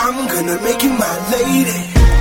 I'm gonna make you my lady.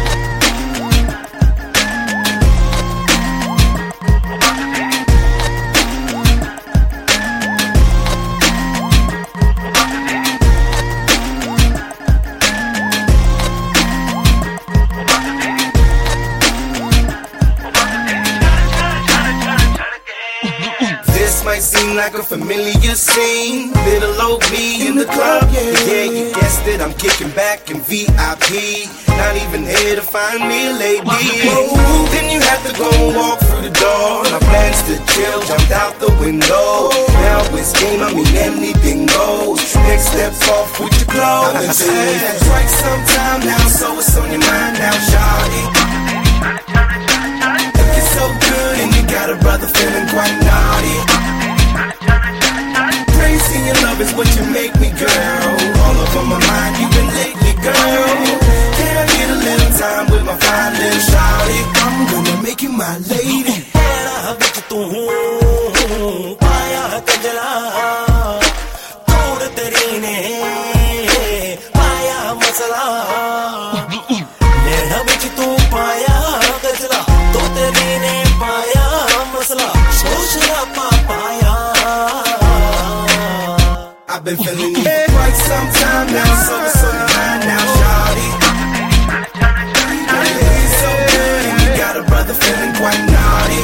This might seem like a familiar scene. Little old me in the club, yeah, you guessed it, I'm kicking back in VIP. Not even here to find me a lady. Then you have to go and walk through the door. My plans to chill jumped out the window. Now it's game, I mean anything goes. Next steps off with your clothes. I've been saying for quite some time now, so it's on your mind now, shawty. Looking so good and you got a brother feeling quite naughty. Crazy in love is what you make me, girl. All up on my mind, you've been lately, girl. Can I get a little time with my fine little shawty? I'm gonna make you my lady. I've been feeling you for quite some time now, so it's on your mind now, shawty. Looking so good and you got a brother feeling quite naughty.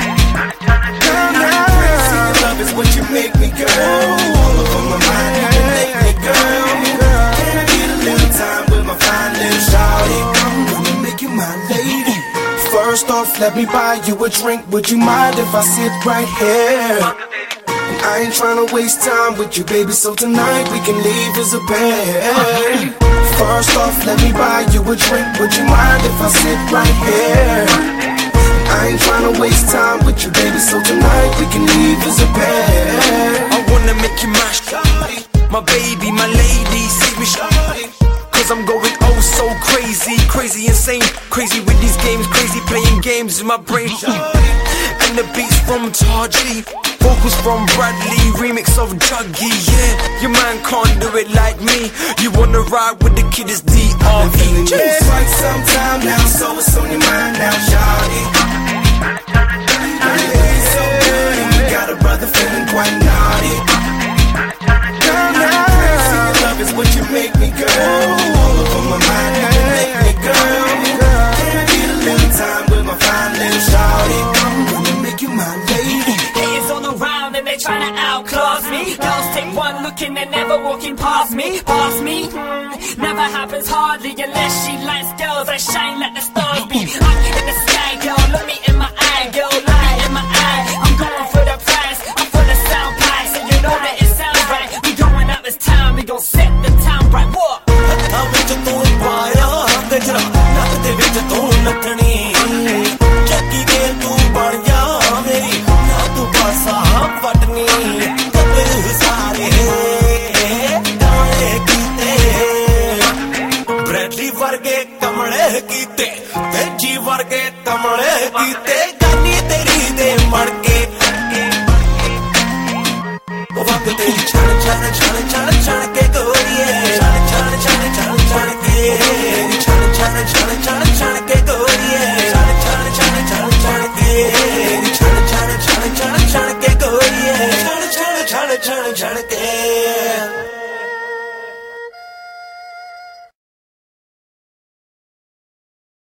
Crazy in love is what you make me, girl. All up on my mind, you can make me, girl. Can I get a little time with my fine little shawty? I'm gonna make you my lady. First off, let me buy you a drink. Would you mind if I sit right here? I ain't tryna waste time with you, baby, so tonight we can leave as a pair. First off, let me buy you a drink. Would you mind if I sit right here? I ain't tryna waste time with you, baby, so tonight we can leave as a pair. I wanna make you my shawty, my baby, my lady, see me shawty. Cause I'm going oh so crazy, crazy insane, crazy with these games, crazy playing games in my brain. And the beats from Taji, vocals from Bradley, remix of Juggy, yeah. Your man can't do it like me. You wanna ride with the kid, it's D.R.E. Quite some time now, so it's on your mind now, shawty. Looking so good and you got a brother feeling quite naughty. Crazy in love is what you make me, girl. All up on my mind, you can make me, girl. Can I get a little time with my fine little shawty? I'm gonna make you my lady. Haters all around and they tryna outclass me. Girls take one look and they're never walking past me. Past me, never happens hardly unless she likes girls that shine like the stars be. Up in the sky, girl, look me in my eye, girl, look me in my eye. I'm going for the prize, I'm for the sound pie, so you know that it sounds right. We going out this town, we gon' set the town right. What? Bradley varge kamale kite, Teji varge kamale kite.